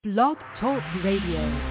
Blog Talk Radio.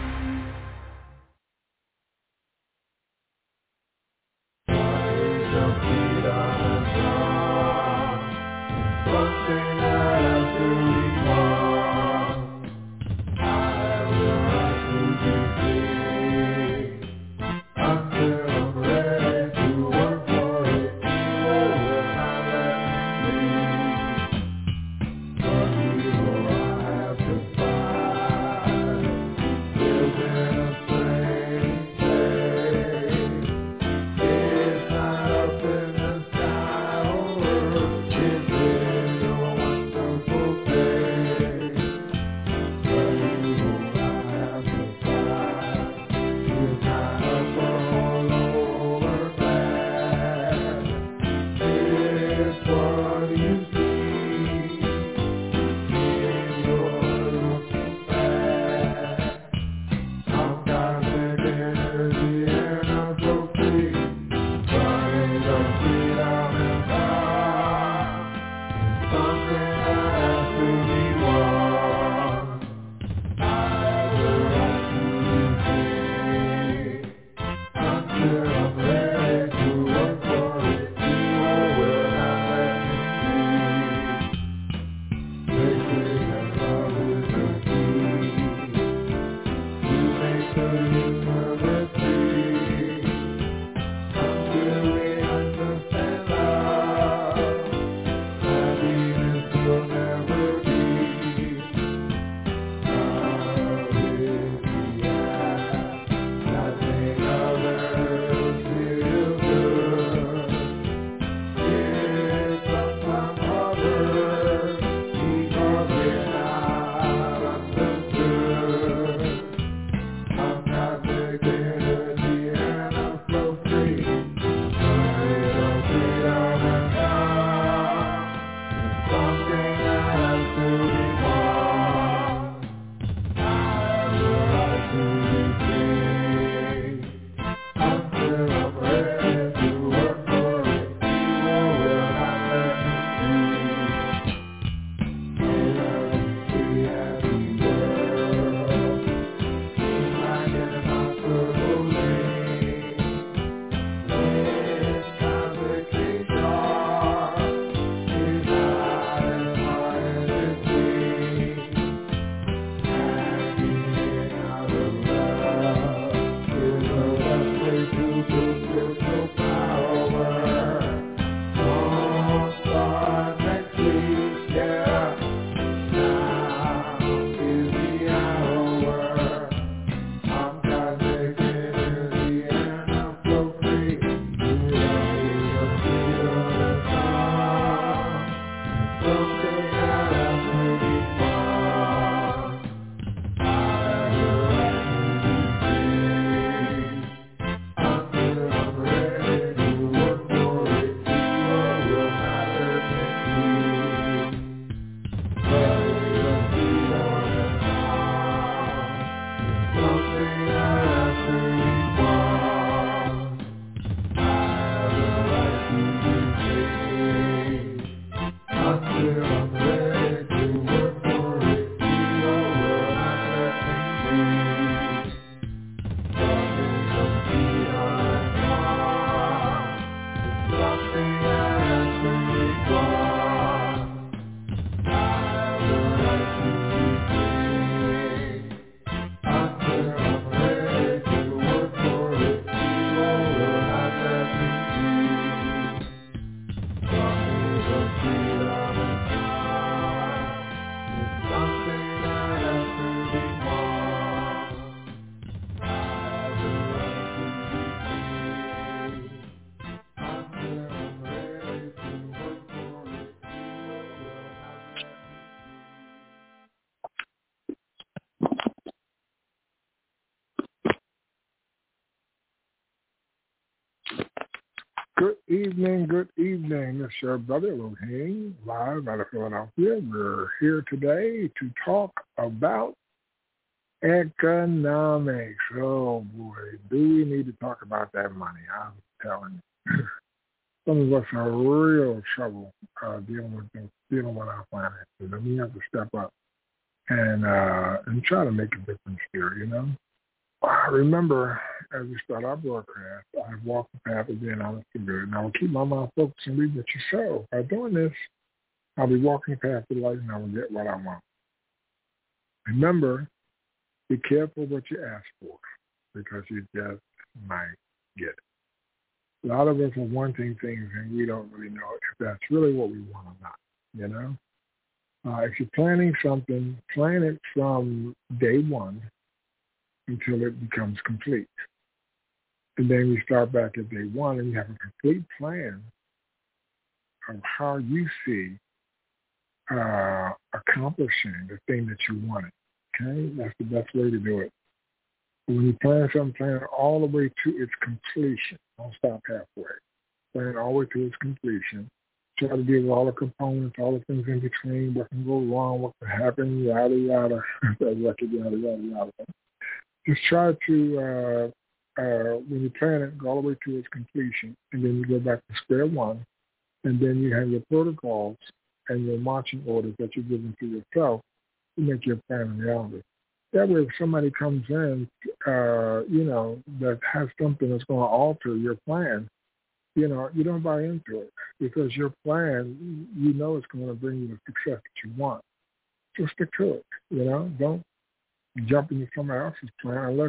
Good evening. It's your brother Elohim, live out of Philadelphia. We're here today to talk about economics. Oh boy, do we need to talk about that money? I'm telling you. Some of us are in real trouble dealing with our planet. And then we have to step up and try to make a difference here, you know. I remember as we start our broadcast, I walk the path of being honest and good, and I will keep my mind focused and read what you show. By doing this, I'll be walking the path of light and I will get what I want. Remember, be careful what you ask for because you just might get it. A lot of us are wanting things and we don't really know if that's really what we want or not, you know. If you're planning something, plan it from day one until it becomes complete. And then we start back at day one and you have a complete plan of how you see accomplishing the thing that you wanted. Okay? That's the best way to do it. When you plan something, plan it all the way to its completion. Don't stop halfway. Plan it all the way to its completion. Try to deal with all the components, all the things in between, what can go wrong, what can happen, yada, yada. Yada, yada, yada. Just try to, when you plan it, go all the way to its completion, and then you go back to square one, and then you have your protocols and your marching orders that you're giving to yourself to make your plan a reality. That way, if somebody comes in, that has something that's going to alter your plan, you don't buy into it because your plan, it's going to bring you the success that you want. Just stick to it, Don't jump into somebody else's plan unless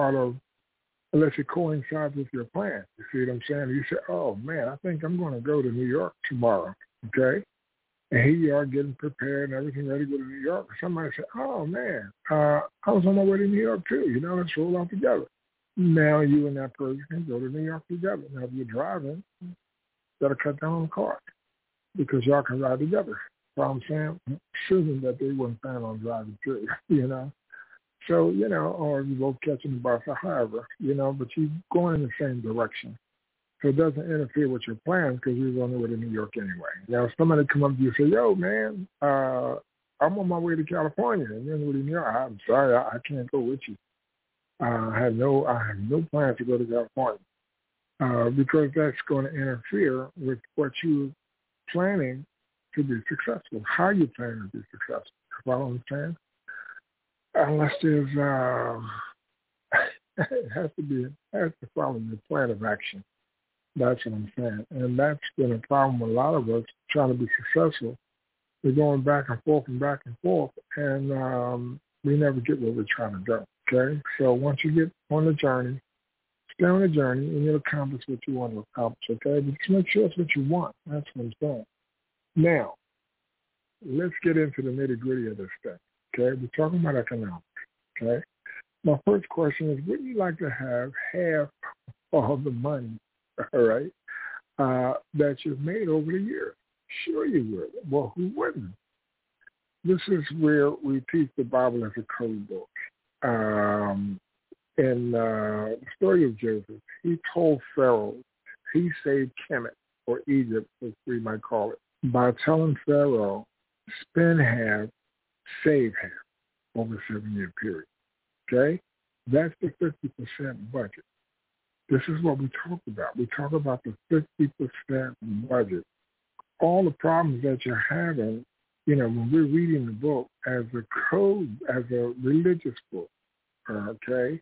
it coincides with your plan. You see what I'm saying? You say, oh, man, I think I'm going to go to New York tomorrow, okay? And here you are getting prepared and everything ready to go to New York. Somebody said, oh, man, I was on my way to New York too. Let's roll out together. Now you and that person can go to New York together. Now if you're driving, you got to cut down on the car because y'all can ride together. So I'm saying, assuming that they wouldn't plan on driving too, So, or you both catching the bus or however, but you're going in the same direction. So it doesn't interfere with your plans because you're on the way to New York anyway. Now, if somebody come up to you and say, yo, man, I'm on my way to California. And you're on the way to New York. I'm sorry, I can't go with you. I have no plans to go to California because that's going to interfere with what you're planning to be successful, how you plan to be successful. You follow what I'm saying? Unless there's, it has to follow your plan of action. That's what I'm saying. And that's been a problem with a lot of us trying to be successful. We're going back and forth, and we never get where we're trying to go, okay? So once you get on the journey, stay on the journey, and you'll accomplish what you want to accomplish, okay? But just make sure it's what you want. That's what I'm saying. Now, let's get into the nitty-gritty of this thing, okay? We're talking about economics, okay? My first question is, would you like to have half of the money, all right, that you've made over the years? Sure you would. Well, who wouldn't? This is where we teach the Bible as a code book. In the story of Joseph, he told Pharaoh he saved Kemet, or Egypt, as we might call it, by telling Pharaoh, spend half, save half over a 7-year period. Okay? That's the 50% budget. This is what we talk about. We talk about the 50% budget. All the problems that you're having, when we're reading the book as a code, as a religious book, okay,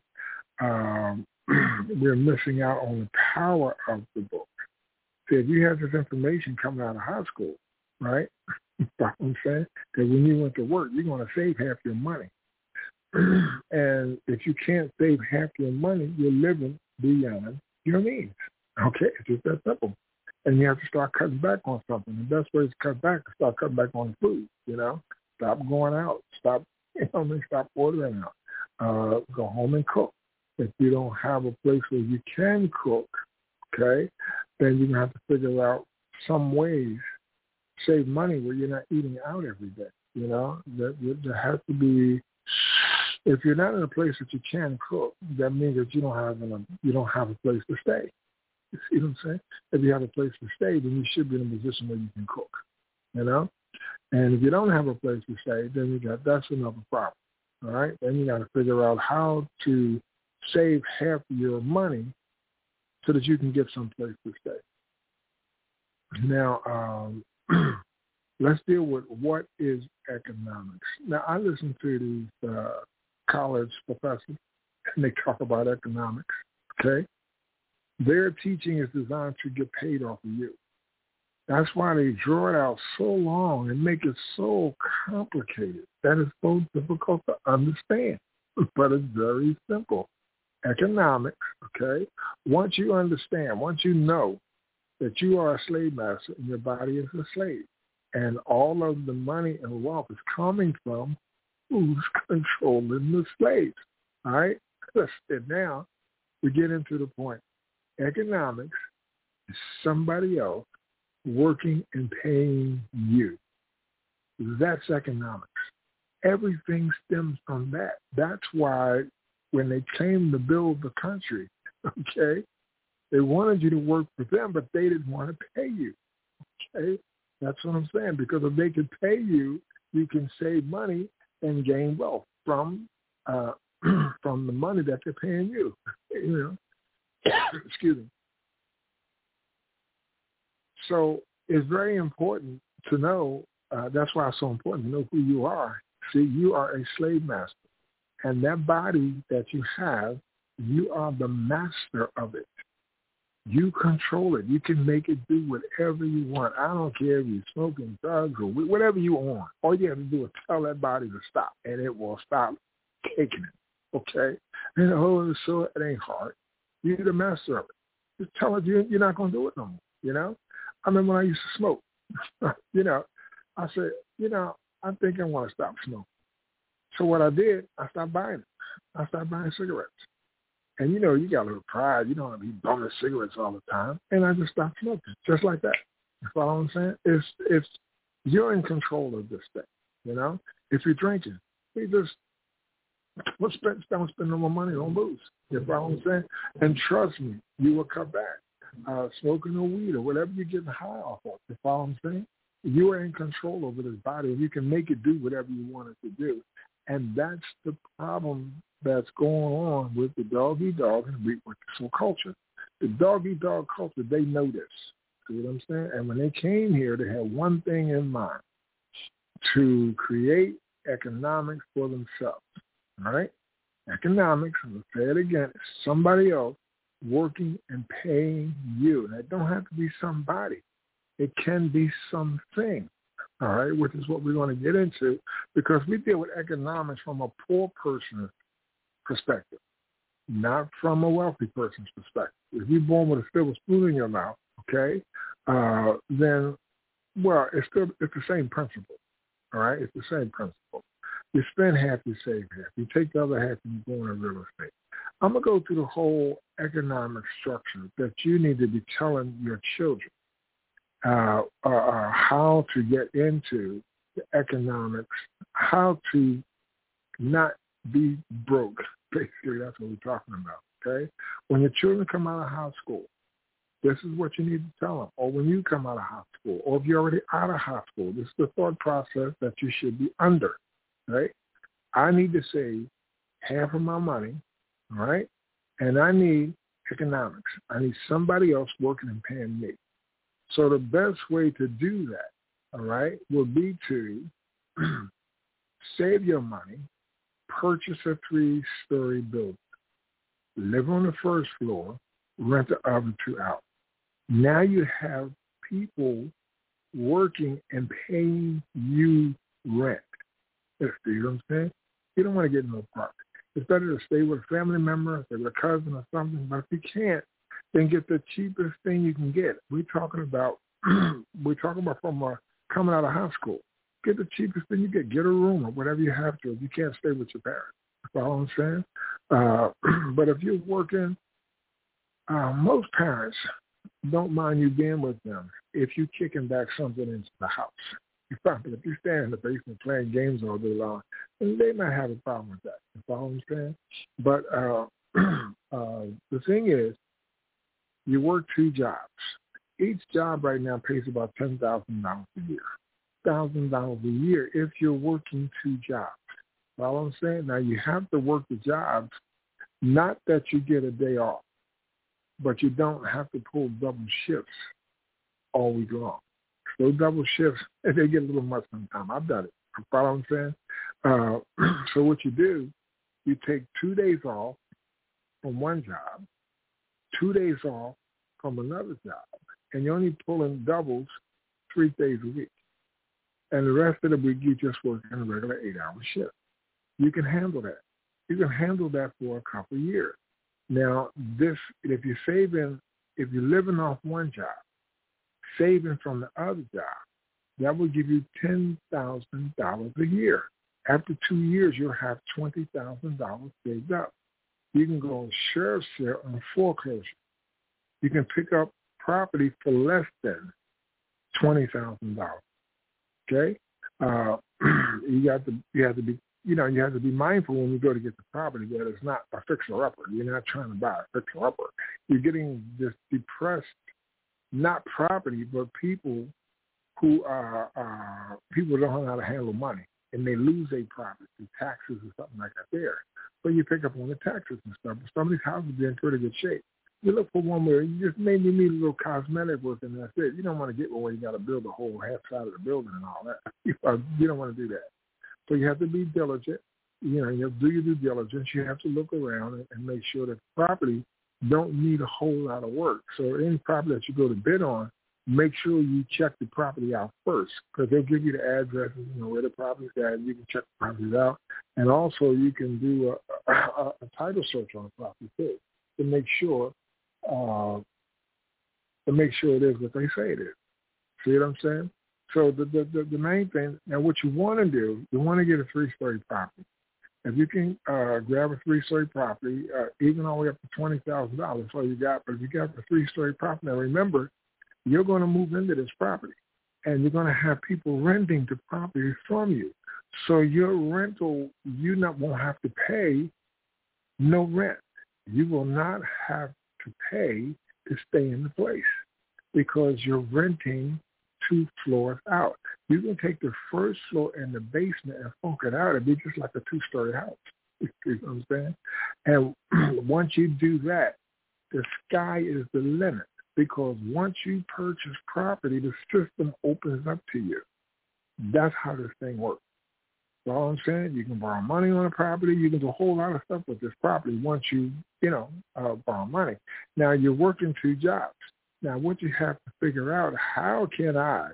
we're missing out on the power of the book. See, if you have this information coming out of high school, right, you know what I'm saying? Because when you went to work, you're going to save half your money. And if you can't save half your money, you're living beyond your means. Okay, it's just that simple. And you have to start cutting back on something. The best way to cut back is start cutting back on food, Stop going out. Stop ordering out. Go home and cook. If you don't have a place where you can cook, okay, then you're going to have to figure out some ways to save money where you're not eating out every day, There has to be, if you're not in a place that you can cook, that means that you don't have a place to stay. You see what I'm saying? If you have a place to stay, then you should be in a position where you can cook, And if you don't have a place to stay, then that's another problem, all right? Then you got to figure out how to save half of your money so that you can get some place to stay. Now, Let's deal with what is economics. Now, I listen to these college professors, and they talk about economics, okay? Their teaching is designed to get paid off of you. That's why they draw it out so long and make it so complicated that it's so difficult to understand. But it's very simple. Economics, okay? Once you understand, once you know that you are a slave master and your body is a slave, and all of the money and wealth is coming from who's controlling the slaves, all right? And now we get into the point. Economics is somebody else working and paying you. That's economics. Everything stems from that. That's why when they came to build the country, okay, they wanted you to work for them, but they didn't want to pay you, okay? That's what I'm saying, because if they could pay you, you can save money and gain wealth from from the money that they're paying you, you know. Excuse me. So it's very important to know, that's why it's so important to know who you are. See, you are a slave master. And that body that you have, you are the master of it. You control it. You can make it do whatever you want. I don't care if you're smoking drugs or whatever you want. All you have to do is tell that body to stop, and it will stop taking it, okay? And so it ain't hard. You're the master of it. Just tell it you're not going to do it no more, you know? I remember when I used to smoke, you know, I said, you know, I think I want to stop smoking. So what I did, I stopped buying it. I stopped buying cigarettes. And, you know, you got a little pride. You don't want to be bumming cigarettes all the time. And I just stopped smoking, just like that. You follow what I'm saying? It's you're in control of this thing, you know? If you're drinking, you just don't spend no more money on booze. You follow what I'm saying? And trust me, you will cut back. Smoking or weed or whatever you're getting high off of. You follow what I'm saying? You are in control over this body, and you can make it do whatever you want it to do. And that's the problem that's going on with the dog-eat-dog and reproducible culture. The dog-eat-dog culture, they know this. See what I'm saying? And when they came here, they had one thing in mind, to create economics for themselves, all right? Economics, I'm going to say it again, is somebody else working and paying you. And it don't have to be somebody. It can be something. All right, which is what we're going to get into, because we deal with economics from a poor person's perspective, not from a wealthy person's perspective. If you're born with a silver spoon in your mouth, okay, then, well, it's the same principle. All right, it's the same principle. You spend half, you save half. You take the other half, and you go into real estate. I'm going to go through the whole economic structure that you need to be telling your children. How to get into the economics, how to not be broke. Basically, that's what we're talking about, okay? When your children come out of high school, this is what you need to tell them. Or when you come out of high school, or if you're already out of high school, this is the thought process that you should be under, right? I need to save half of my money, all right? And I need economics. I need somebody else working and paying me. So the best way to do that, all right, will be to save your money, purchase a 3-story building, live on the first floor, rent the other 2 out. Now you have people working and paying you rent. You know what I'm saying? You don't want to get no apartment. It's better to stay with a family member, stay with a cousin or something, but if you can't, then get the cheapest thing you can get. We're talking about from coming out of high school. Get the cheapest thing you get. Get a room or whatever you have to if you can't stay with your parents. That's all I'm saying. But if you're working, most parents don't mind you being with them if you're kicking back something into the house. But if you stand in the basement playing games all day long, then they might have a problem with that. That's all I'm saying. But the thing is, you work 2 jobs. Each job right now pays about $10,000 a year. $1,000 a year if you're working 2 jobs. That's all I'm saying. Now, you have to work the jobs, not that you get a day off, but you don't have to pull double shifts all week long. Those double shifts, they get a little much sometimes. I've done it. You follow what I'm saying? So what you do, you take 2 days off from one job, 2 days off from another job, and you're only pulling doubles 3 days a week. And the rest of the week, you just work in a regular 8-hour shift. You can handle that. You can handle that for a couple of years. Now, if you're living off one job, saving from the other job, that will give you $10,000 a year. After 2 years, you'll have $20,000 saved up. You can go on sheriff's sale on foreclosure. You can pick up property for less than $20,000. Okay, you have to be mindful when you go to get the property that it's not a fixer-upper. You're not trying to buy a fixer-upper. You're getting this depressed, not property, but people who people don't know how to handle money, and they lose their property through taxes or something like that there. So you pick up on the taxes and stuff. But some of these houses are in pretty good shape. You look for one where you just maybe need a little cosmetic work and that's it. You don't want to get one where you got to build the whole half side of the building and all that. You don't want to do that. So you have to be diligent. You have to do your due diligence. You have to look around and make sure that property don't need a whole lot of work. So any property that you go to bid on, make sure you check the property out first, because they'll give you the addresses, where the property's at. You can check the properties out. And also you can do a title search on the property too, to make sure it is what they say it is. See what I'm saying? So the main thing, now what you want to do, you want to get a 3-story property. If you can grab a 3-story property, even all the way up to $20,000, that's all you got. But if you got a 3-story property, now remember, you're going to move into this property, and you're going to have people renting the property from you. So your rental, won't have to pay no rent. You will not have to pay to stay in the place because you're renting 2 floors out. You can take the first floor and the basement and funk it out. It'd be just like a 2-story house. You know what I'm saying? And once you do that, the sky is the limit, because once you purchase property, the system opens up to you. That's how this thing works. That's all I'm saying. You can borrow money on a property. You can do a whole lot of stuff with this property once you borrow money. Now, you're working 2 jobs. Now, what you have to figure out, how can I,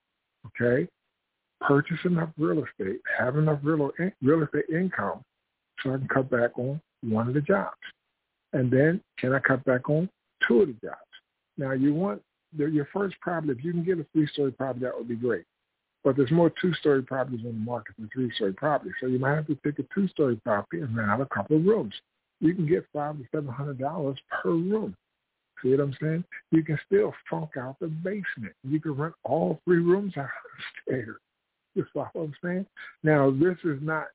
purchase enough real estate, have enough real estate income so I can cut back on one of the jobs? And then can I cut back on 2 of the jobs? Now, you want your first property, if you can get a 3-story property, that would be great. But there's more 2-story properties on the market than 3-story properties. So you might have to take a 2-story property and rent out a couple of rooms. You can get $500 to $700 per room. See what I'm saying? You can still funk out the basement. You can rent all 3 rooms out upstairs. You follow what I'm saying? Now, this is not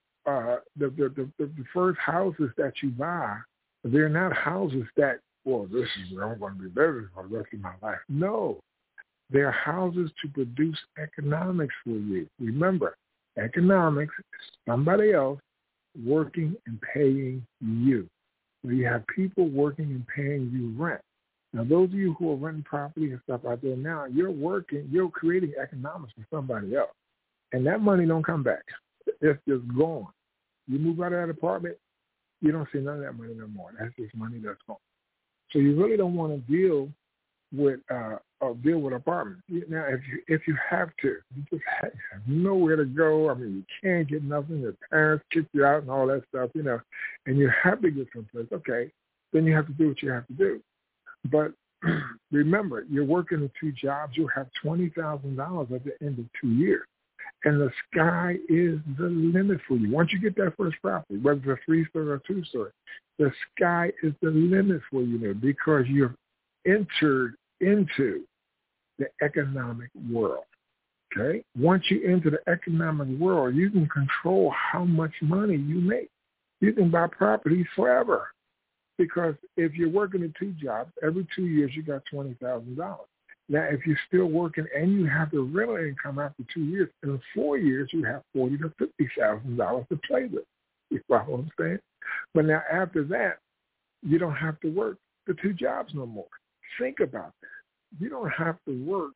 the first houses that you buy. They're not houses that, this is where I'm going to be living for the rest of my life. No. They're houses to produce economics for you. Remember, economics is somebody else working and paying you. So you have people working and paying you rent. Now, those of you who are renting property and stuff out there now, you're creating economics for somebody else. And that money don't come back. It's just gone. You move out of that apartment, you don't see none of that money no more. That's just money that's gone. So you really don't want to deal with apartments. Now, if you have to, you just have nowhere to go. I mean, you can't get nothing. Your parents kick you out and all that stuff, and you have to get someplace. Okay, then you have to do what you have to do. But remember, you're working in 2 jobs. You'll have $20,000 at the end of 2 years. And the sky is the limit for you. Once you get that first property, whether it's a 3-story or a 2-story, the sky is the limit for you now, because you've entered into the economic world. Okay? Once you enter the economic world, you can control how much money you make. You can buy properties forever. Because if you're working in 2 jobs, every 2 years you got $20,000. Now, if you're still working and you have the rental income after 2 years, in 4 years you have $40,000 to $50,000 to play with. You follow what I'm saying? But now after that, you don't have to work the 2 jobs no more. Think about that. You don't have to work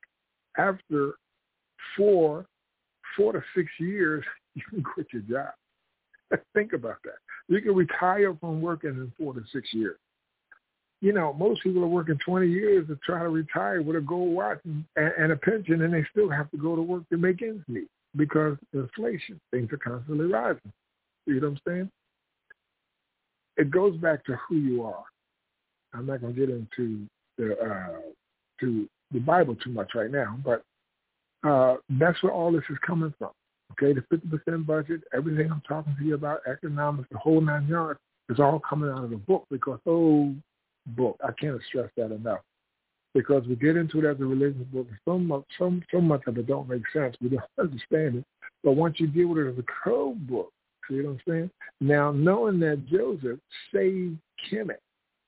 after 4 to 6 years, you can quit your job. Think about that. You can retire from working in 4 to 6 years. You know, most people are working 20 years to try to retire with a gold watch and a pension, and they still have to go to work to make ends meet because inflation, things are constantly rising. You know what I'm saying? It goes back to who you are. I'm not going to get into the Bible too much right now, but that's where all this is coming from. Okay, the 50% budget, everything I'm talking to you about, economics, the whole 9 yards, is all coming out of the book because, book, I can't stress that enough. Because we get into it as a religious book, and so much of it don't make sense. We don't understand it. But once you deal with it as a code book, see what I'm saying? Now, knowing that Joseph saved Kemet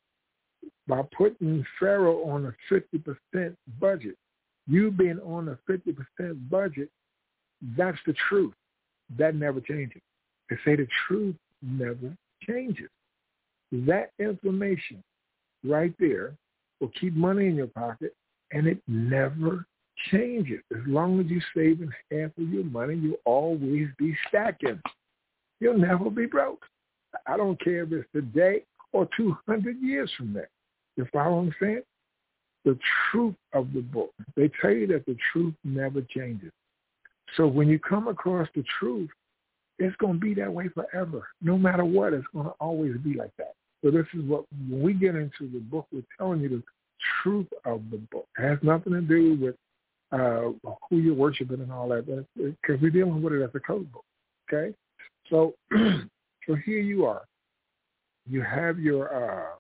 by putting Pharaoh on a 50% budget, you being on a 50% budget, that's the truth. That never changes. They say the truth never changes. That information right there will keep money in your pocket, and it never changes. As long as you're saving half of your money, you'll always be stacking. You'll never be broke. I don't care if it's today or 200 years from now. You follow what I'm saying? The truth of the book. They tell you that the truth never changes. So when you come across the truth, it's going to be that way forever. No matter what, it's going to always be like that. So this is what, when we get into the book, we're telling you the truth of the book. It has nothing to do with who you're worshiping and all that, because we're dealing with it as a code book, okay? So so here you are. You have your,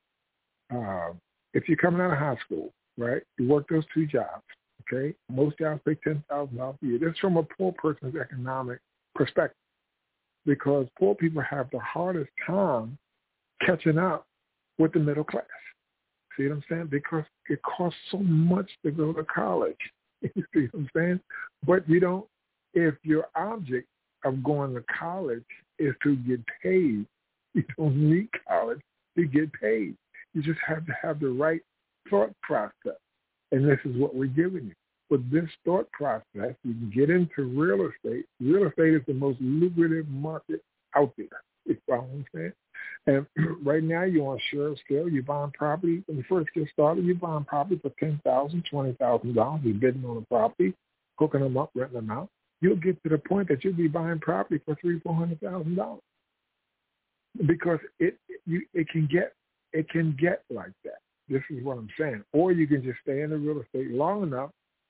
if you're coming out of high school, right, you work those 2 jobs, okay? Most jobs pay $10,000 a year. That's from a poor person's economic perspective, because poor people have the hardest time catching up with the middle class. See what I'm saying? Because it costs so much to go to college. You see what I'm saying? But you don't, if your object of going to college is to get paid, you don't need college to get paid. You just have to have the right thought process. And this is what we're giving you. With this thought process, you can get into real estate. Real estate is the most lucrative market out there. You follow what I'm saying? And right now you're on share scale. You're buying property. When you first get started, you're buying property for $10,000, $20,000. You're bidding on a property, hooking them up, renting them out. You'll get to the point that you'll be buying property for $300,000, $400,000 because it can get like that. This is what I'm saying. Or you can just stay in the real estate long enough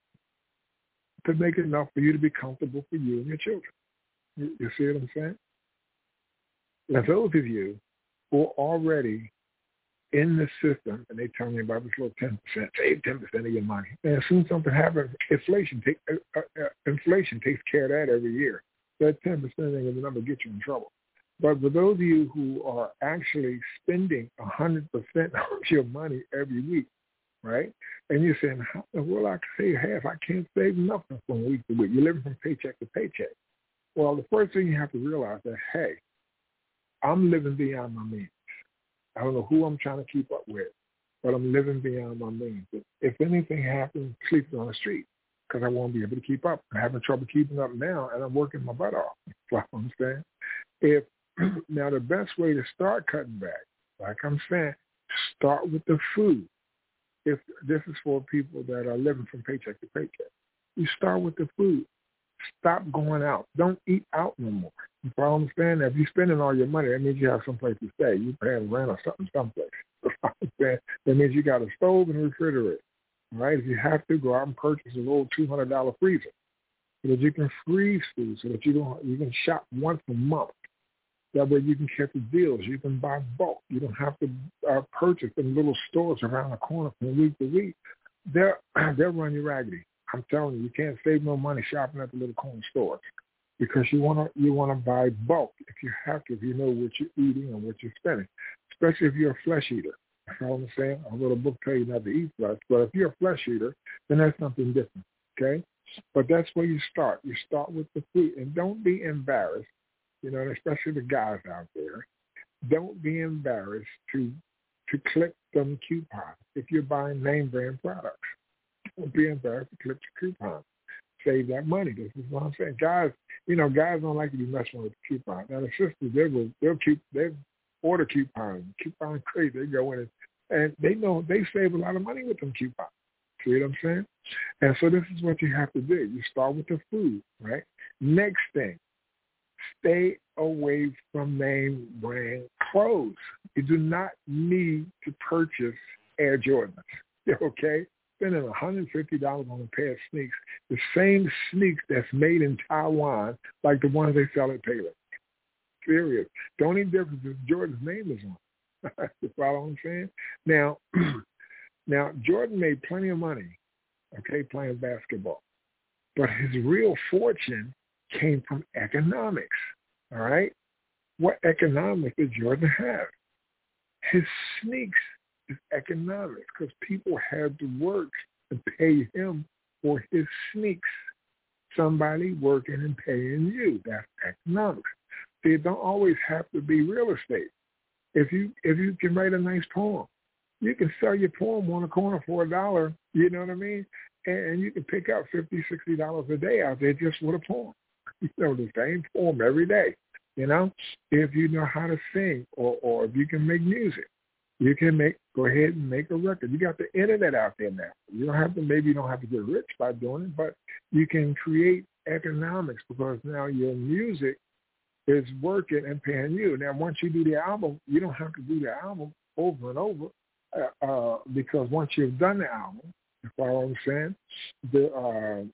to make it enough for you to be comfortable for you and your children. You see what I'm saying? Now, those of you who are already in the system, and they tell me about this little 10%, save 10% of your money. And as soon as something happens, inflation takes care of that every year. That 10% ain't going to never get you in trouble. But for those of you who are actually spending 100% of your money every week, right? And you're saying, well, I can save half. I can't save nothing from week to week. You're living from paycheck to paycheck. Well, the first thing you have to realize that, hey, I'm living beyond my means. I don't know who I'm trying to keep up with, but I'm living beyond my means. If anything happens, sleeping on the street because I won't be able to keep up. I'm having trouble keeping up now, and I'm working my butt off. That's what I'm saying. Now, the best way to start cutting back, like I'm saying, start with the food. If this is for people that are living from paycheck to paycheck, you start with the food. Stop going out. Don't eat out no more. You follow what I'm saying? If you're spending all your money, that means you have someplace to stay. You're paying rent or something someplace. That means you got a stove and a refrigerator. All right? If you have to, go out and purchase a little $200 freezer so that you can freeze food, so that you can shop once a month. That way you can catch the deals. You can buy bulk. You don't have to purchase in little stores around the corner from week to week. They'll run you raggedy. I'm telling you, you can't save no money shopping at the little corner stores because you want to buy bulk if you have to, if you know what you're eating and what you're spending, especially if you're a flesh eater. You know what I'm saying? A little book tell you not to eat flesh, but if you're a flesh eater, then that's something different, okay? But that's where you start. You start with the food, and don't be embarrassed, and especially the guys out there. Don't be embarrassed to click some coupons if you're buying name brand products. being embarrassed to clip the coupon. Save that money. This is what I'm saying. Guys, guys don't like to be messing with the coupon. Now the sisters, they'll order coupons. Coupon crazy. They go in and they know they save a lot of money with them coupons. See what I'm saying? And so this is what you have to do. You start with the food, right? Next thing, stay away from name brand clothes. You do not need to purchase Air Jordans, okay? Spending $150 on a pair of sneaks, the same sneaks that's made in Taiwan, like the ones they sell at Payless. Serious. The only difference is Jordan's name is on. You follow what I'm saying? Now, Jordan made plenty of money, okay, playing basketball. But his real fortune came from economics, all right? What economics did Jordan have? His sneaks is economics because people had to work and pay him for his sneaks. Somebody working and paying you. That's economics. See, it don't always have to be real estate. If you can write a nice poem, you can sell your poem on the corner for $1, you know what I mean? And you can pick up $50, $60 a day out there just with a poem. The same poem every day, If you know how to sing or if you can make music, you can go ahead and make a record. You got the internet out there now. You don't have to get rich by doing it, but you can create economics because now your music is working and paying you. Now, once you do the album, you don't have to do the album over and over because once you've done the album, you follow what I'm saying? The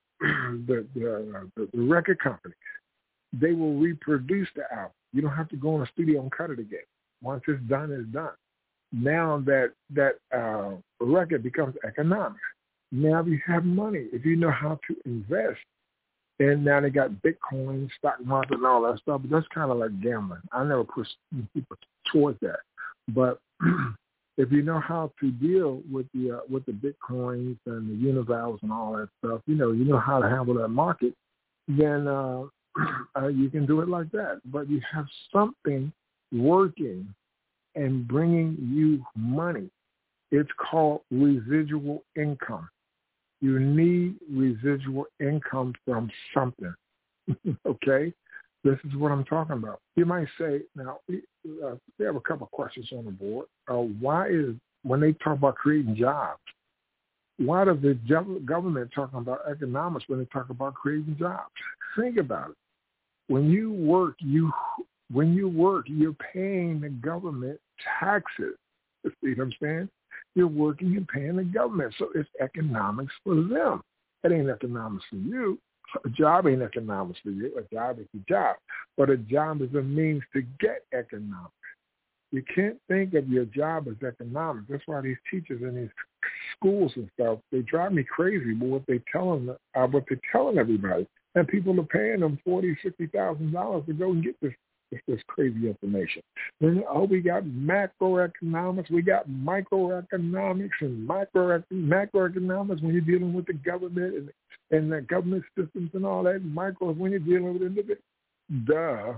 record company, they will reproduce the album. You don't have to go in the studio and cut it again. Once it's done, it's done. Now that record becomes economics. Now you have money. If you know how to invest, and now they got Bitcoin, stock market, and all that stuff, but that's kind of like gambling. I never push people towards that. But if you know how to deal with the Bitcoins and the Univals and all that stuff, you know how to handle that market, then you can do it like that. But you have something working and bringing you money. It's called residual income. You need residual income from something, okay? This is what I'm talking about. You might say, now, we have a couple of questions on the board. When they talk about creating jobs, why does the government talk about economics when they talk about creating jobs? Think about it. When you work, you're paying the government taxes. You see what I'm saying? You're working and paying the government. So it's economics for them. It ain't economics for you. A job ain't economics for you. A job is a job. But a job is a means to get economics. You can't think of your job as economics. That's why these teachers in these schools and stuff, they drive me crazy with what they're telling everybody. And people are paying them $40,000, $60,000 to go and get this crazy information. Then, we got macroeconomics, we got microeconomics and macroeconomics when you're dealing with the government and the government systems and all that. Micro is when you're dealing with individuals. Duh.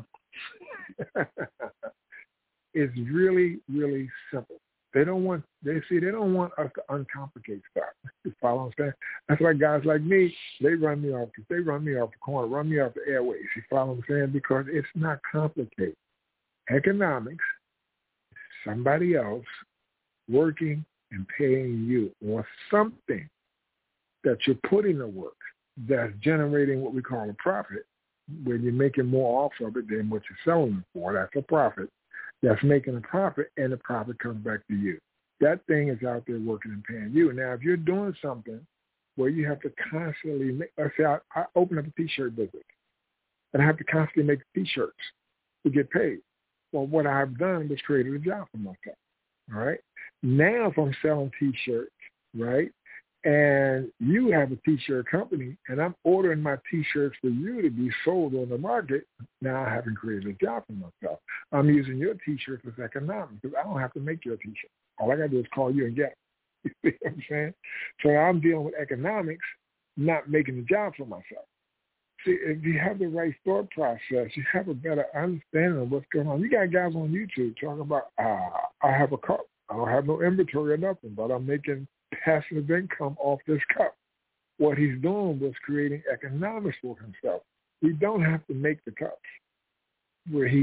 It's really, really simple. They don't want us to uncomplicate stuff. You follow what I'm saying? That's why guys like me, they run me off the corner, run me off the airways. You follow what I'm saying? Because it's not complicated. Economics, somebody else working and paying you or something that you're putting to work that's generating what we call a profit, where you're making more off of it than what you're selling it for. That's a profit. That's making a profit, and the profit comes back to you. That thing is out there working and paying you. Now, if you're doing something where you have to constantly make, let's say I open up a T-shirt business, and I have to constantly make T-shirts to get paid. Well, what I've done was created a job for myself, all right? Now, if I'm selling T-shirts, right, and you have a T-shirt company, and I'm ordering my T-shirts for you to be sold on the market, now I haven't created a job for myself. I'm using your T-shirts as economics because I don't have to make your T-shirt. All I got to do is call you and get them. You see what I'm saying? So I'm dealing with economics, not making a job for myself. See, if you have the right thought process, you have a better understanding of what's going on. You got guys on YouTube talking about, I have a cup. I don't have no inventory or nothing, but I'm making passive income off this cup. what he's doing was creating economics for himself. He don't have to make the cups. Where he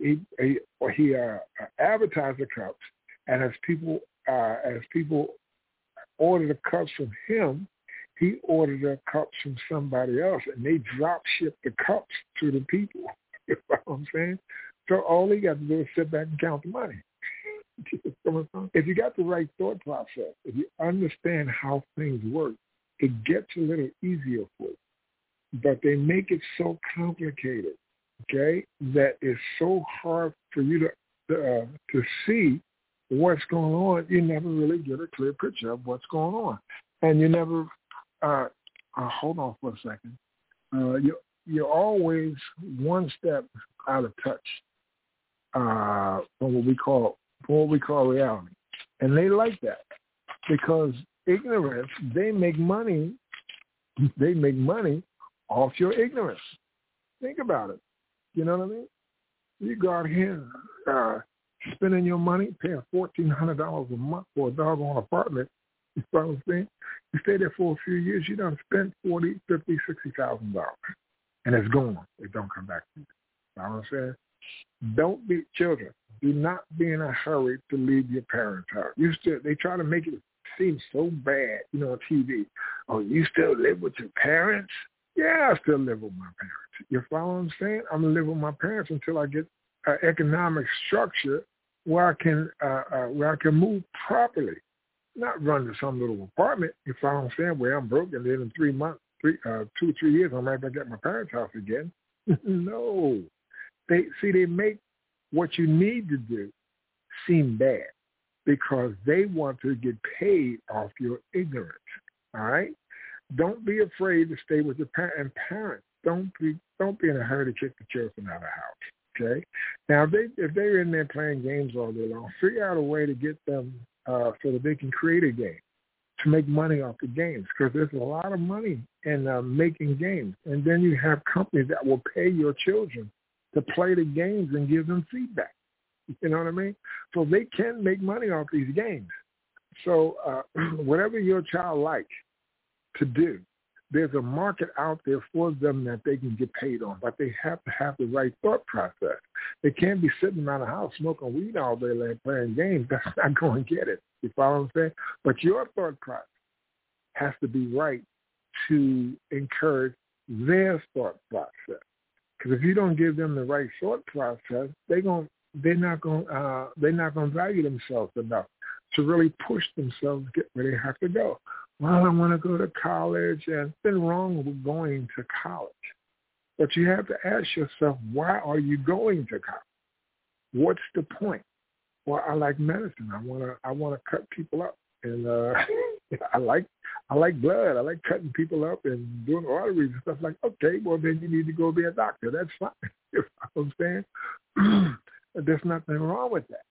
advertised the cups, and as people order the cups from him, he ordered the cups from somebody else, and they drop ship the cups to the people. You know what I'm saying? So all he got to do is sit back and count the money. If you got the right thought process, if you understand how things work, it gets a little easier for you. But they make it so complicated, okay, that it's so hard for you to see what's going on. You never really get a clear picture of what's going on. And you never, hold on for a second. You're always one step out of touch from what we call reality. And they like that because ignorance, they make money off your ignorance. Think about it. You know what I mean? You go out here spending your money, paying $1,400 a month for a doggone apartment. You know what I'm saying? You stay there for a few years, you done spent $40,000, $50,000, $60,000. And it's gone. It don't come back to you. You know what I'm saying? Don't be children. Do not be in a hurry to leave your parents' house. They try to make it seem so bad, on TV. Oh, you still live with your parents? Yeah, I still live with my parents. You follow what I'm saying? I'm going to live with my parents until I get an economic structure where I can move properly, not run to some little apartment. You follow what I'm saying? Where I'm broke and then in 3 months, 2 or 3 years, I'm right back at my parents' house again. No. They make what you need to do seem bad because they want to get paid off your ignorance. All right? Don't be afraid to stay with your parents. Don't be in a hurry to kick the children out of the house. Okay? Now, if they're in there playing games all day long, figure out a way to get them so that they can create a game to make money off the games because there's a lot of money in making games. And then you have companies that will pay your children to play the games and give them feedback. You know what I mean? So they can make money off these games. So whatever your child likes to do, there's a market out there for them that they can get paid on, but they have to have the right thought process. They can't be sitting around the house smoking weed all day long playing games. That's not going to get it. You follow what I'm saying? But your thought process has to be right to encourage their thought process. Because if you don't give them the right thought process, they're not going to value themselves enough to really push themselves to get where they have to go. Well, I want to go to college, and nothing wrong with going to college. But you have to ask yourself, why are you going to college? What's the point? Well, I like medicine. I want to cut people up, and I like blood. I like cutting people up and doing arteries and stuff like. Okay, well then you need to go be a doctor. That's fine. You know what I'm saying? There's nothing wrong with that.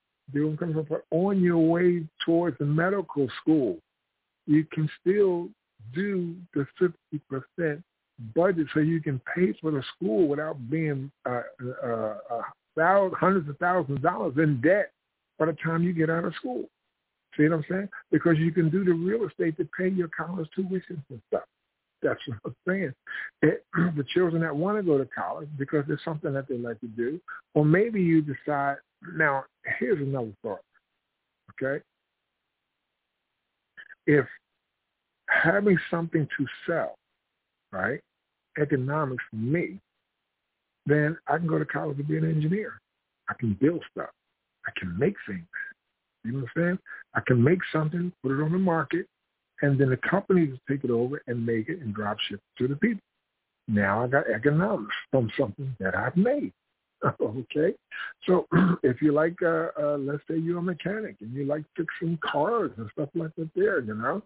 On your way towards the medical school, you can still do the 50% budget so you can pay for the school without being hundreds of thousands of dollars in debt by the time you get out of school. See what I'm saying? Because you can do the real estate to pay your college tuition and stuff. That's what I'm saying. The children that want to go to college because it's something that they like to do, or maybe you decide, now here's another thought, okay? If having something to sell, right, economics for me, then I can go to college to be an engineer. I can build stuff. I can make things. You know what I'm saying? I can make something, put it on the market, and then the companies take it over and make it and drop ship it to the people. Now I got economics from something that I've made. Okay? So if you like, let's say you're a mechanic and you like fixing cars and stuff like that there, now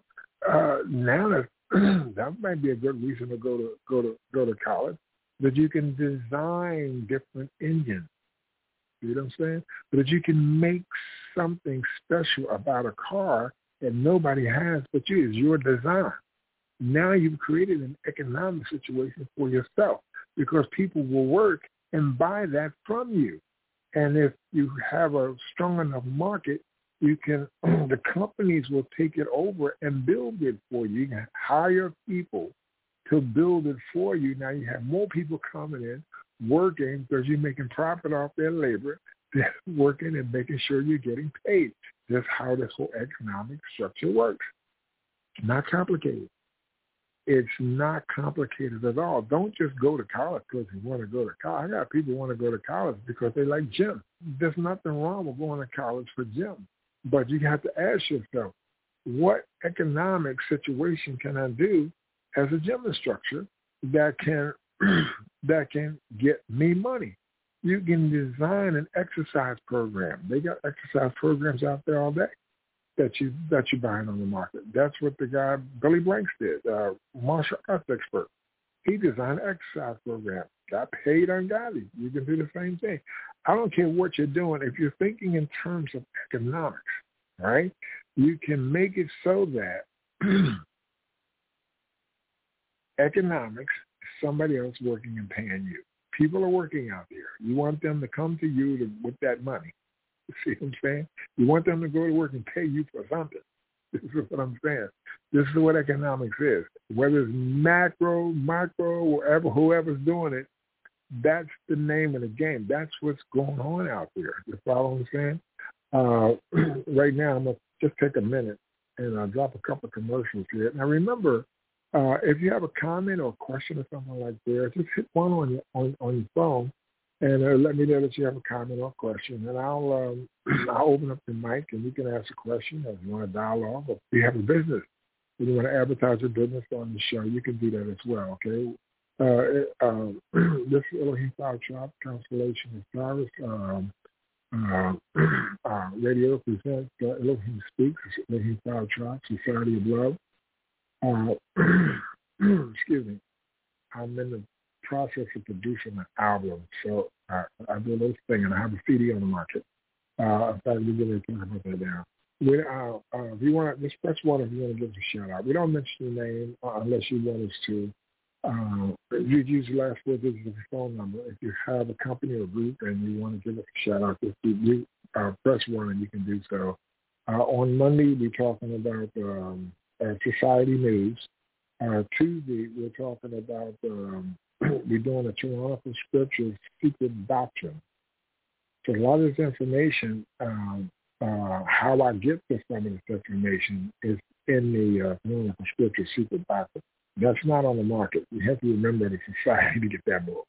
that might be a good reason to go to college, that you can design different engines. You know what I'm saying? But that you can make something special about a car that nobody has but you. It's your design. Now you've created an economic situation for yourself because people will work and buy that from you. And if you have a strong enough market, You can, the companies will take it over and build it for you. You can hire people to build it for you. Now you have more people coming in, working, because you're making profit off their labor. They're working and making sure you're getting paid. That's how this whole economic structure works. Not complicated. It's not complicated at all. Don't just go to college because you want to go to college. I got people who want to go to college because they like gym. There's nothing wrong with going to college for gym. But you have to ask yourself, what economic situation can I do as a gym instructor that can that can get me money? You can design an exercise program. They got exercise programs out there all day that you're buying on the market. That's what the guy Billy Blanks did, martial arts expert. He designed an exercise program. Got paid ungodly. You can do the same thing. I don't care what you're doing. If you're thinking in terms of economics, right, you can make it so that economics is somebody else working and paying you. People are working out there. You want them to come to you with that money. You see what I'm saying? You want them to go to work and pay you for something. This is what I'm saying. This is what economics is. Whether it's macro, micro, whoever's doing it, that's the name of the game. That's what's going on out there. You follow what I'm saying? Right now, I'm going to just take a minute and I'll drop a couple of commercials here. Now, remember, if you have a comment or a question or something like that, just hit one on your phone and let me know that you have a comment or a question. And I'll open up the mic and you can ask a question if you want to dialogue or if you have a business. If you want to advertise your business on the show, you can do that as well, okay? This is Elohim Fire Tribe, Constellation of Cyrus. Radio presents Elohim Speaks, Elohim Fire Tribe, Society of Love. Excuse me. I'm in the process of producing an album, so I do a little thing, and I have a CD on the market. In fact, we're going to talk about that now. If you want to, just press 1 if you want to give us a shout out. We don't mention your name unless you want us to. You use the last 4 digits of your phone number. If you have a company or group and you want to give us a shout out, just press 1 and you can do so. On Monday, we're talking about society news. Tuesday, we're talking about we're doing a Toronto Scriptures secret doctrine. So a lot of this information, how I get to some of this information is in the Toronto Scriptures secret doctrine. That's not on the market. You have to remember the society to get that book.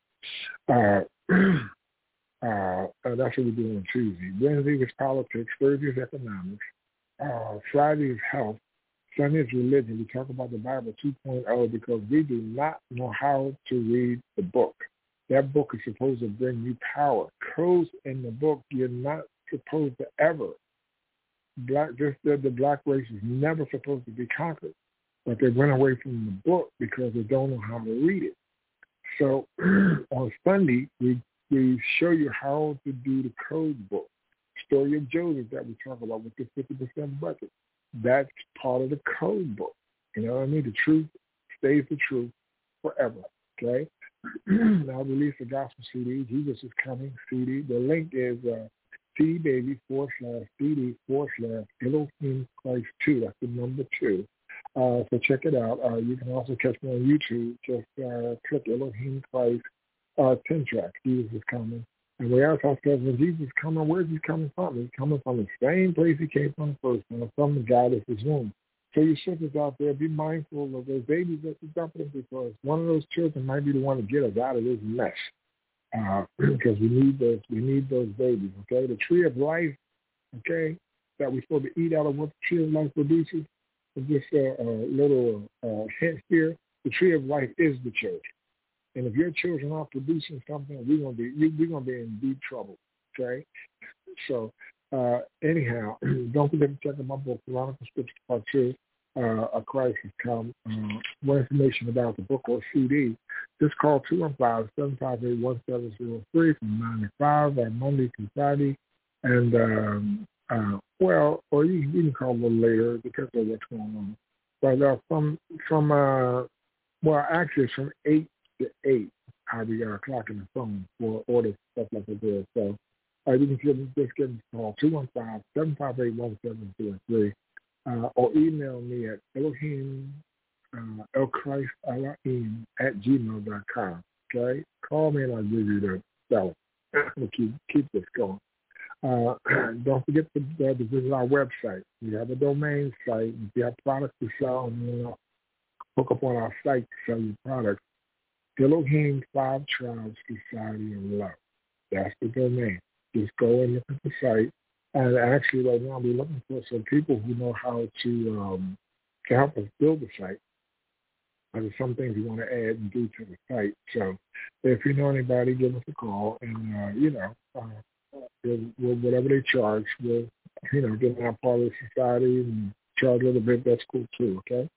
That's what we do on Tuesday. Wednesday is politics. Thursday is economics. Friday is health. Sunday is religion. We talk about the Bible 2.0 because we do not know how to read the book. That book is supposed to bring you power. Codes in the book, you're not supposed to ever. The black race is never supposed to be conquered. But they went away from the book because they don't know how to read it. So on Sunday, we show you how to do the code book. Story of Joseph that we talk about with the 50% budget. That's part of the code book. You know what I mean? The truth stays the truth forever. Okay? Now release the gospel CD. Jesus is coming CD. The link is CD Baby /CD /Elohim Christ 2. That's the number 2. So check it out. You can also catch me on YouTube. Just click Elohim Christ 10 track. Jesus is coming. And we ask ourselves, when Jesus is coming, where is he coming from? He's coming from the same place he came from the first time, from the God of his womb. So you sisters out there, be mindful of those babies that you're dumping because one of those children might be the one to get us out of this mess. Because we need those babies, okay? The tree of life, okay, that we're supposed to eat out of what the tree of life produces. Just a little hint here. The tree of life is the children. And if your children aren't producing something, we're gonna be in deep trouble. Okay. So anyhow, don't forget to check out my book, Toronto Scriptures Part 2. A Christ has come. More information about the book or CD, just call 215-758-1703 from 9 to 5 on Monday through Friday. And or you can call a little later because of what's going on. But from 8 to 8, I'll be clocking the phone for orders, stuff like that. So You can just give us a call, 215-758-1743, or email me at Elohim, Christ Elohim @gmail.com. Okay? Call me and I'll give you the spelling. We'll keep this going. Don't forget to visit our website. We have a domain site. If you have products to sell and you want to hook up on our site to sell your products, Elohim 5 Tribes Society of Love. That's the domain. Just go and look at the site. And actually, right now, we're looking for some people who know how to help us build the site. There's some things we want to add and do to the site. So if you know anybody, give us a call. And, whatever they charge, we'll, get them out part of the society and charge a little bit. That's cool, too, okay?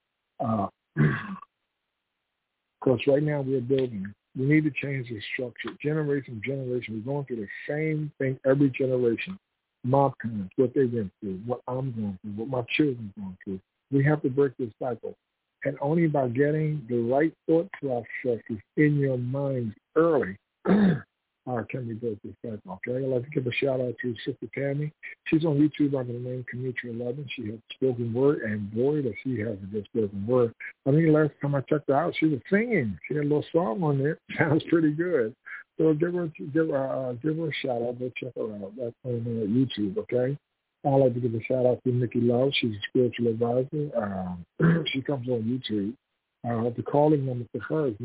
Because right now we're building. We need to change the structure. Generation to generation, we're going through the same thing every generation. My parents, what they went through, what I'm going through, what my children are going through. We have to break this cycle. And only by getting the right thought processes in your mind early can we break this cycle, okay? I'd like to give a shout-out to Sister Tammy. She's on YouTube under the name Kamitra 11. She has spoken word, and boy, does she have a good spoken word. I think last time I checked her out, she was singing. She had a little song on there. Sounds pretty good. So give her a shout-out. Go check her out. That's on YouTube, okay? I'd like to give a shout-out to Nikki Love. She's a spiritual advisor. She comes on YouTube. The calling number for her is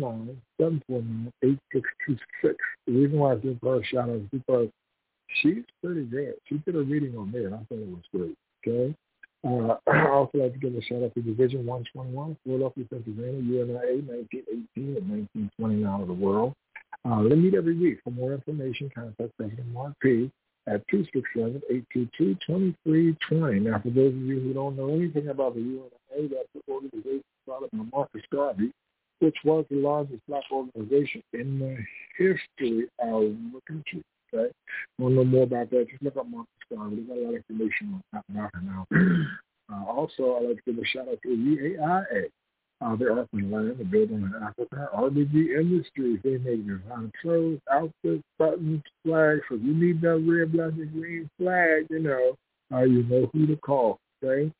909-749-8626. The reason why I give her a shout-out is because she's pretty good. She did a reading on there, and I thought it was great, okay? I also like to give a shout-out to Division 121, Philadelphia, Pennsylvania, UNIA, 1918 and 1929 of the world. They meet every week. For more information, contact President Mark P. at 267-822-2320. Now, for those of you who don't know anything about the UNIA, that's the organization started by Marcus Garvey, which was the largest black organization in the history of the country. Okay? Want to know more about that? Just look up Marcus Garvey. We've got a lot of information on that now. Also, I'd like to give a shout-out to UAIA. They're offering land, a building in Africa. RBG Industries, they make design clothes, outfits, buttons, flags. So if you need that red, black, and green flag, you know who to call, okay?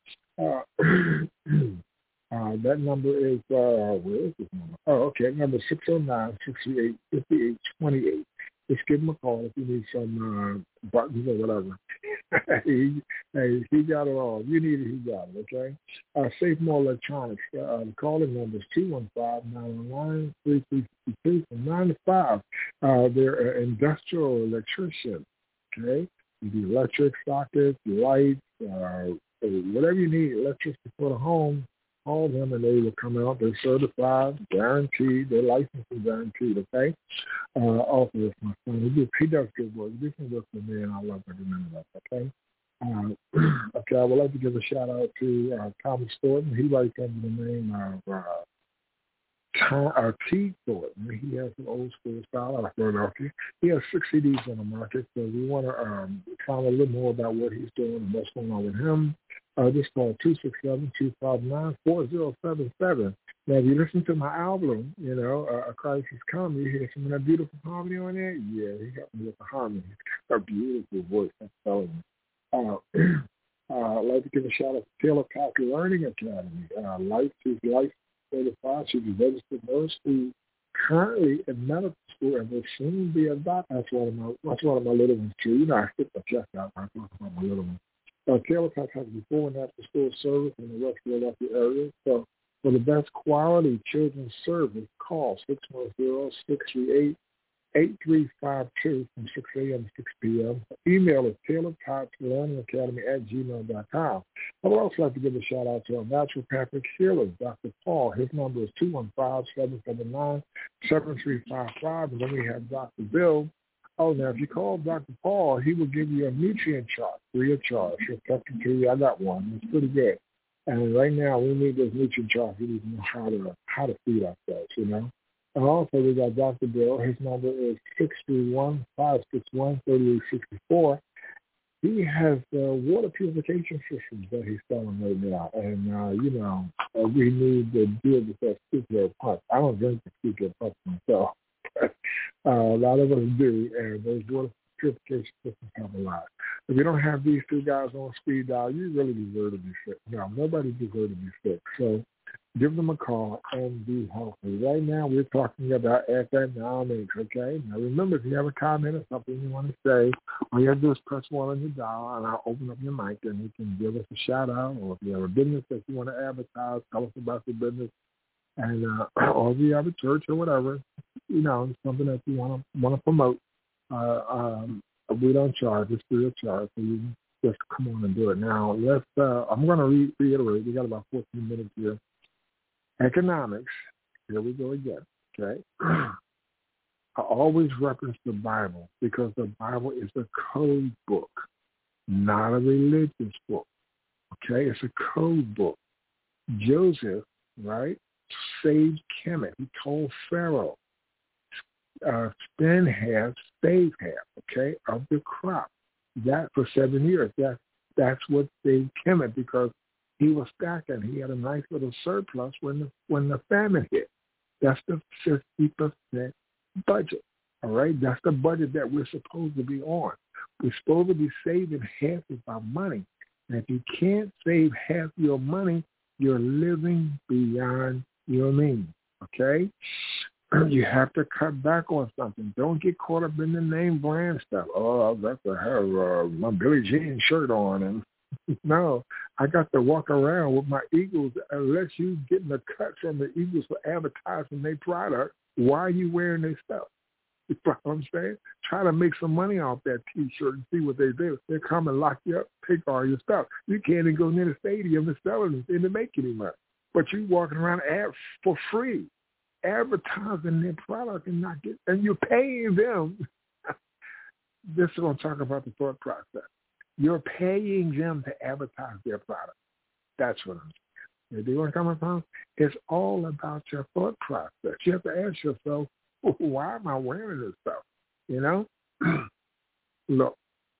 That number is, where is this number? Oh, okay, number 609-638-5828. Just give him a call if you need some buttons or whatever. He got it all. You need it, he got it, okay? Safe More Electronics. The calling number is 215-919-3352 from 9 to 5. They're an industrial electrician, okay? You do electric sockets, lights, whatever you need, electricity for the home. Call them and they will come out. They're certified, guaranteed. Their license is guaranteed, okay? Also, it's my son. He does good work. He can work for me, and I love every minute of it, okay? Okay, I would like to give a shout-out to Thomas Thornton. He writes under the name of T. Thornton. He has an old-school style out of Philadelphia. He has 6 CDs on the market, so we want to find a little more about what he's doing and what's going on with him. Just call 267-259-4077. Now, if you listen to my album, A Crisis Come, you hear some of that beautiful harmony on there? Yeah, he helped me with the harmony. A beautiful voice, I'm telling you. I'd like to give a shout-out to Taylor Cox Learning Academy. She's licensed certified. She's a registered nurse who currently in medical school and will soon be a doctor. That's one of my little ones, too. I stick my chest out when I talk about my little ones. Taylor Cox has before and after school service in the West Philadelphia area. So for the best quality children's service, call 610-638-8352 from 6 a.m. to 6 p.m. Email is taylorcoxlearningacademy@gmail.com. I would also like to give a shout-out to our naturopathic healer, Dr. Paul. His number is 215-779-7355. And then we have Dr. Bill. Oh, now, if you call Dr. Paul, he will give you a nutrient chart free of charge. He'll text it to you. I got one. It's pretty good. And right now, we need those nutrient charts. We need to know how to feed ourselves, And also, we got Dr. Bill. His number is 631-561-3864. He has water purification systems that he's selling right now. And, we need to deal with that Scoopio Punch. I don't drink the Scoopio Punch myself. A lot of us do, and those water purification systems have a lot. If you don't have these two guys on speed dial, you really deserve to be sick. No, nobody deserves to be sick. So give them a call and be healthy. Right now, we're talking about economics, okay? Now, remember, if you have a comment or something you want to say, all you have to do is press 1 on your dial, and I'll open up your mic, and you can give us a shout-out. Or if you have a business that you want to advertise, tell us about your business. And or if you have a church or whatever, something that you want to promote, we don't charge. It's free of charge. So you just come on and do it. Now, I'm going to reiterate. We got about 14 minutes here. Economics, here we go again, okay? I always reference the Bible because the Bible is a code book, not a religious book, okay? It's a code book. Joseph, right, saved Kemet. He told Pharaoh, spend half, save half, okay, of the crop. That for 7 years. That's what saved Kemet because he was stacking. He had a nice little surplus when the famine hit. That's the 50% budget, all right? That's the budget that we're supposed to be on. We're supposed to be saving half of our money. And if you can't save half your money, you're living beyond your means, okay? You have to cut back on something. Don't get caught up in the name brand stuff. Oh, I've got to have my Billie Jean shirt on. And no, I got to walk around with my Eagles. Unless you getting a cut from the Eagles for advertising their product, why are you wearing their stuff? You know what I'm saying? Try to make some money off that T-shirt and see what they do. They come and lock you up, take all your stuff. You can't even go near the stadium and sell it and to make any money. But you walking around for free, advertising their product and you're paying them. This is going to talk about the thought process. You're paying them to advertise their product. That's what I'm saying. Do you want to come from? It's all about your thought process. You have to ask yourself, why am I wearing this stuff? Look,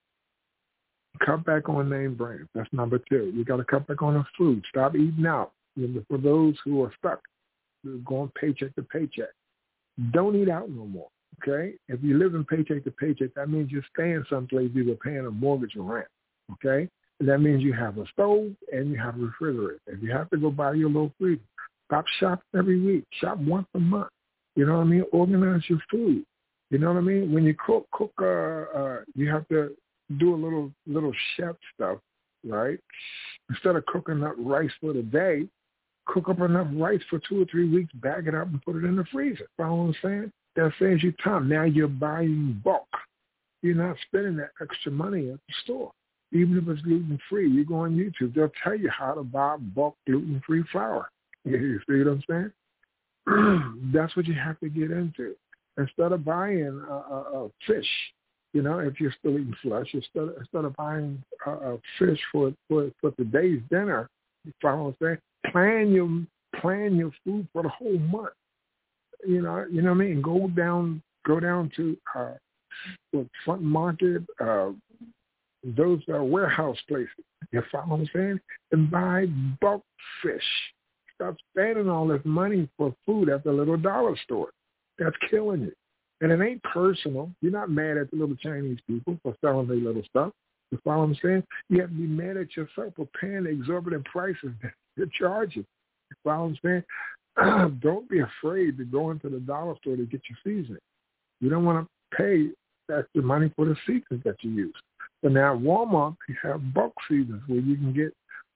cut back on name brands. That's number 2. You got to cut back on the food. Stop eating out. For those who are stuck, going paycheck to paycheck, don't eat out no more. Okay? If you live in paycheck to paycheck, that means you're staying someplace either paying a mortgage or rent. Okay? And that means you have a stove and you have a refrigerator. If you have to go buy your little freezer, stop shopping every week. Shop once a month. You know what I mean? Organize your food. You know what I mean? When you cook, you have to do a little chef stuff, right? Instead of cooking up rice for the day, cook up enough rice for 2 or 3 weeks, bag it up, and put it in the freezer. Follow what I'm saying? That saves you time. Now you're buying bulk. You're not spending that extra money at the store. Even if it's gluten-free, you go on YouTube. They'll tell you how to buy bulk gluten-free flour. You see what I'm saying? That's what you have to get into. Instead of buying fish, if you're still eating flesh, instead of buying fish for today's dinner, you follow what I'm saying? Plan your food for the whole month. You know what I mean? Go down to the front market, those warehouse places. You follow what I'm saying? And buy bulk fish. Stop spending all this money for food at the little dollar store. That's killing you. And it ain't personal. You're not mad at the little Chinese people for selling their little stuff. You follow what I'm saying? You have to be mad at yourself for paying the exorbitant prices that they're charging. You follow what I'm saying? Don't be afraid to go into the dollar store to get your seasoning. You don't want to pay extra money for the seasons that you use. But now at Walmart, you have bulk seasons where you can get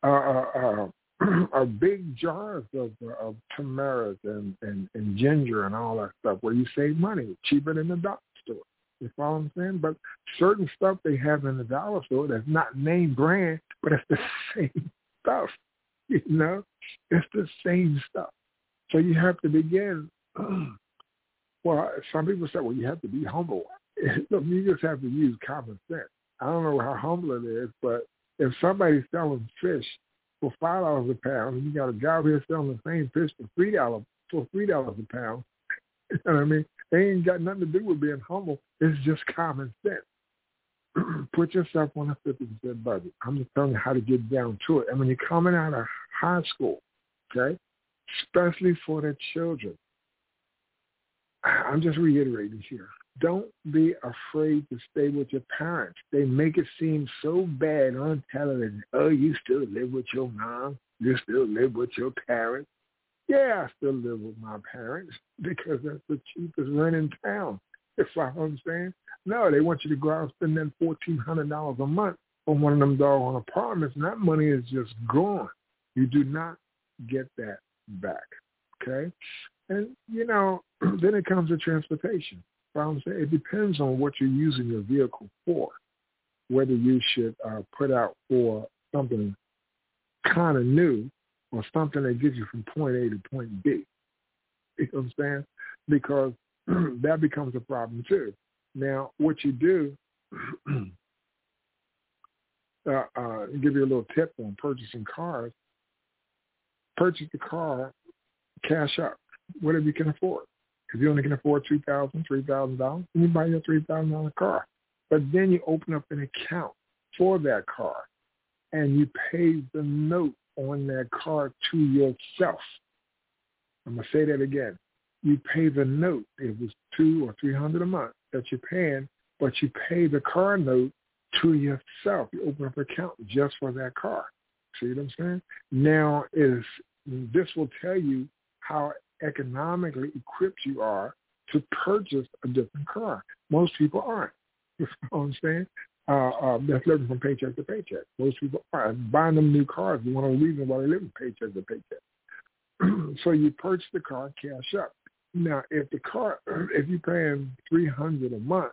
big jars of turmeric and ginger and all that stuff where you save money, cheaper than the dollar store. You follow what I'm saying? But certain stuff they have in the dollar store that's not name brand, but it's the same stuff. It's the same stuff. So you have to begin. Well, some people say, well, you have to be humble. Look, you just have to use common sense. I don't know how humble it is, but if somebody's selling fish for $5 a pound, and you got a guy here selling the same fish for $3 a pound, you know what I mean? They ain't got nothing to do with being humble. It's just common sense. Put yourself on a 50% budget. I'm just telling you how to get down to it. And when you're coming out of high school, okay, especially for the children, I'm just reiterating here. Don't be afraid to stay with your parents. They make it seem so bad on television. Oh, you still live with your mom? You still live with your parents? Yeah, I still live with my parents because that's the cheapest rent in town. If I understand. No, they want you to go out and spend that $1,400 a month on one of them doggone apartments, and that money is just gone. You do not get that back. Okay? And, then it comes to transportation. It depends on what you're using your vehicle for, whether you should put out for something kind of new or something that gets you from point A to point B. You know what I'm saying? Because that becomes a problem too. Now, what you do, give you a little tip on purchasing cars. Purchase the car, cash up, whatever you can afford. If you only can afford $2,000, $3,000, then you buy your $3,000 car. But then you open up an account for that car, and you pay the note on that car to yourself. I'm going to say that again. You pay the note. It was $200 or $300 a month that you're paying, but you pay the car note to yourself. You open up an account just for that car. See what I'm saying? Now, this will tell you how economically equipped you are to purchase a different car. Most people aren't. You know what I'm saying? That's living from paycheck to paycheck. Most people aren't. Buying them new cars is one of the reasons why they live from paycheck to paycheck. So you purchase the car, cash up. Now, if you're paying $300 a month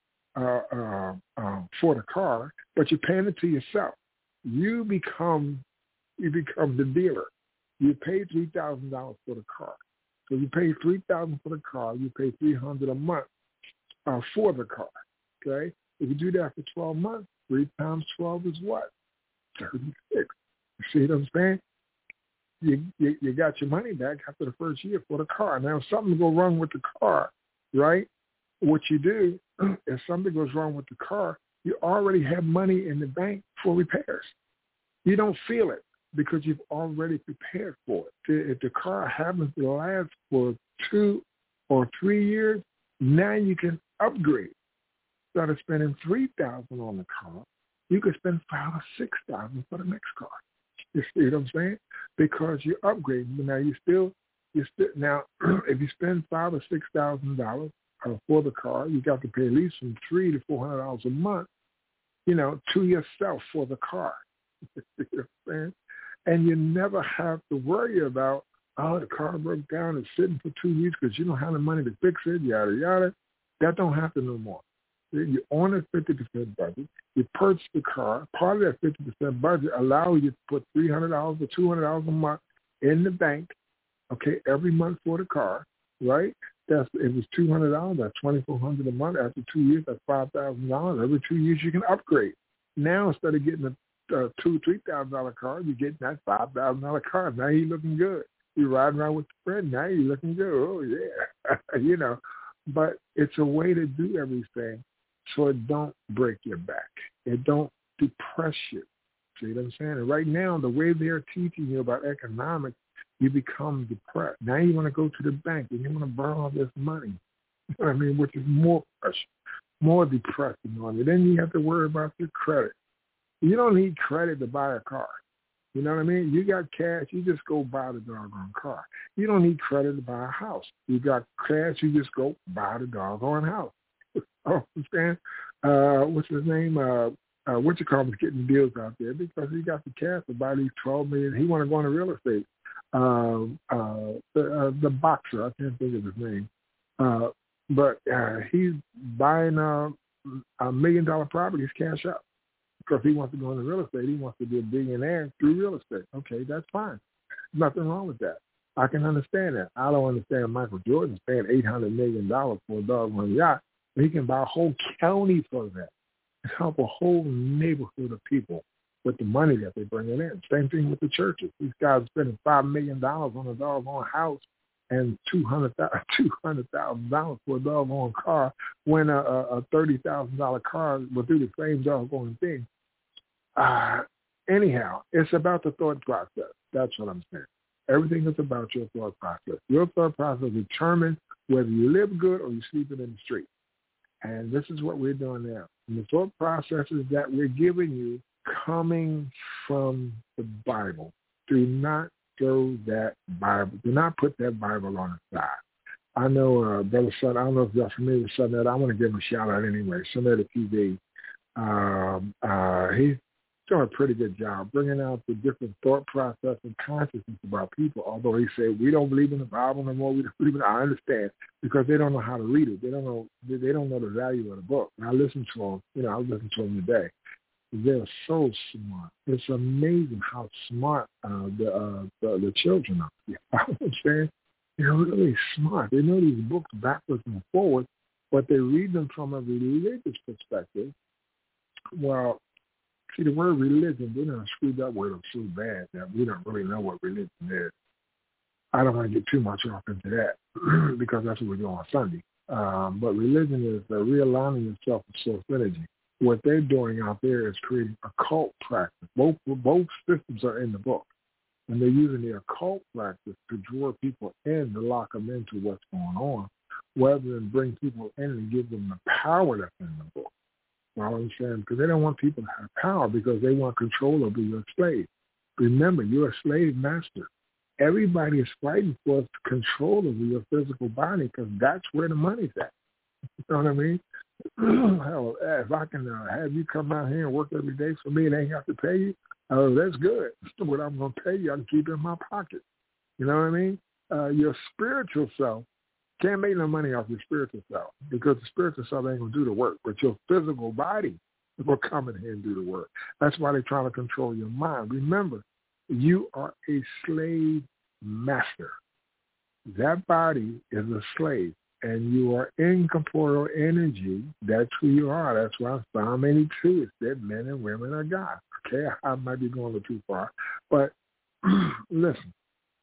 for the car, but you're paying it to yourself, you become the dealer. You pay $3,000 for the car. So you pay $3,000 for the car. You pay $300 a month for the car. Okay. If you do that for 12 months, 3 times 12 is what? 36. You see what I'm saying? You got your money back after the first year for the car. Now, if something goes wrong with the car, right? What you do, if something goes wrong with the car, you already have money in the bank for repairs. You don't feel it because you've already prepared for it. If the car happens to last for 2 or 3 years, now you can upgrade. Instead of spending $3,000 on the car, you could spend $5,000 or $6,000 for the next car. You see what I'm saying? Because you're upgrading. But now you still now if you spend $5,000 or $6,000 for the car, you got to pay at least from $300 to $400 a month, to yourself for the car. You know what I'm saying? And you never have to worry about, the car broke down, it's sitting for 2 weeks because you don't have the money to fix it, yada, yada. That don't happen no more. You're on a 50% budget. You purchase the car. Part of that 50% budget allows you to put $300 or $200 a month in the bank, okay, every month for the car, right? If it's $200, that's $2,400 a month. After 2 years, that's $5,000. Every 2 years, you can upgrade. Now, instead of getting a $2,000-$3,000 car, you're getting that $5,000 car. Now you're looking good. You're riding around with your friend. Now you're looking good. Oh, yeah. But it's a way to do everything so it don't break your back. It don't depress you. See what I'm saying? And right now, the way they're teaching you about economics, you become depressed. Now you want to go to the bank and you want to borrow all this money. You know what I mean? Which is more pressure, more depressing on you. Then you have to worry about your credit. You don't need credit to buy a car. You know what I mean? You got cash, you just go buy the doggone car. You don't need credit to buy a house. You got cash, you just go buy the doggone house. Understand? What's his name? Is getting deals out there because he got the cash to buy these $12 million. He want to go into real estate. The boxer, I can't think of his name. But he's buying $1 million properties cash up. Because he wants to go into real estate. He wants to be a billionaire through real estate. Okay, that's fine. Nothing wrong with that. I can understand that. I don't understand Michael Jordan paying $800 million for a doggone yacht. But he can buy a whole county for that and help a whole neighborhood of people with the money that they're bringing in. Same thing with the churches. These guys are spending $5 million on a doggone house and $200,000 for a doggone car when a $30,000 car will do the same doggone thing. Anyhow, it's about the thought process. That's what I'm saying. Everything is about your thought process. Your thought process determines whether you live good or you're sleeping in the street. And this is what we're doing now. And the thought processes that we're giving you coming from the Bible. Do not throw that Bible. Do not put that Bible on the side. I know Brother Son, I don't know if y'all familiar with Sonnet. I want to give him a shout out anyway. Sonnet TV. He's doing a pretty good job bringing out the different thought process and consciousness about people. Although he said we don't believe in the Bible no more, we don't believe in it. I understand because they don't know how to read it. They don't know the value of the book. And I listen to them. I listen to them today. They're so smart. It's amazing how smart the children are. You know what I'm saying? They're really smart. They know these books backwards and forwards, but they read them from a religious perspective. Well, see, the word religion, they done screwed that word up so bad that we don't really know what religion is. I don't want to get too much off into that because that's what we do on Sunday. But religion is realigning yourself with source energy. What they're doing out there is creating occult practice. Both systems are in the book. And they're using the occult practice to draw people in, to lock them into what's going on, rather than bring people in and give them the power that's in the book. You know what I'm saying? Because they don't want people to have power because they want control over your slave. Remember, you're a slave master. Everybody is fighting for control over your physical body because that's where the money's at. You know what I mean? Hell, if I can have you come out here and work every day for me and ain't have to pay you, that's good. What I'm going to pay you, I can keep it in my pocket. You know what I mean? Your spiritual self can't make no money off your spiritual self because the spiritual self ain't going to do the work, but your physical body will come in here and do the work. That's why they're trying to control your mind. Remember, you are a slave master. That body is a slave, and you are incorporeal energy. That's who you are. That's why Psalm 82 is that men and women are God. Okay, I might be going a little too far, but listen.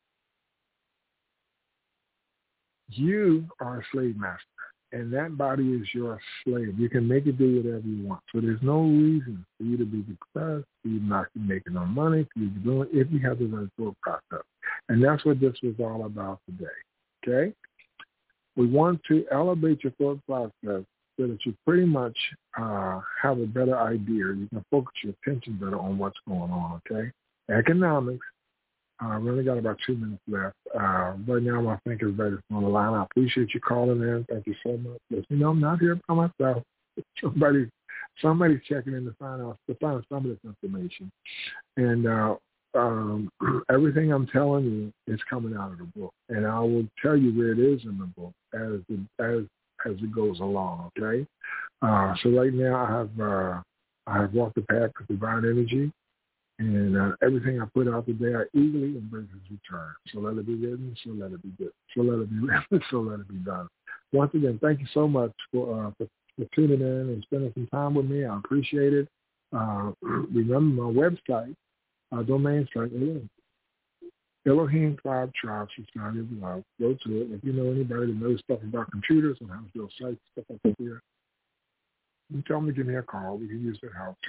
You are a slave master, and that body is your slave. You can make it do whatever you want. So there's no reason for you to be depressed, for you not to be making no money, for you to do it if you have the right thought process. And that's what this was all about today, okay? We want to elevate your thought process so that you pretty much have a better idea. You can focus your attention better on what's going on, okay? Economics. We only got about 2 minutes left. Right now, I think everybody's on the line. I appreciate you calling in. Thank you so much. Listen, I'm not here by myself. Somebody's checking in to find some of this information. And everything I'm telling you is coming out of the book. And I will tell you where it is in the book as it goes along, okay? So right now, I have walked the path of divine energy. And everything I put out today, I eagerly embrace his return. So let it be written, so let it be good. So let it be written, so let it be done. Once again, thank you so much for tuning in and spending some time with me. I appreciate it. Remember my website, domain site, Elohim Tribe Society of Love. Go to it. If you know anybody that knows stuff about computers and how to build sites, stuff like that, you tell them to give me a call. We can use that help.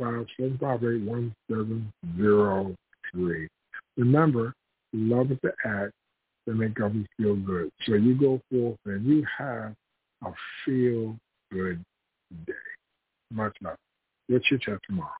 215-758-1703. Remember, love is the act that make others feel good. So you go forth and you have a feel-good day. Much love. Get your chat tomorrow.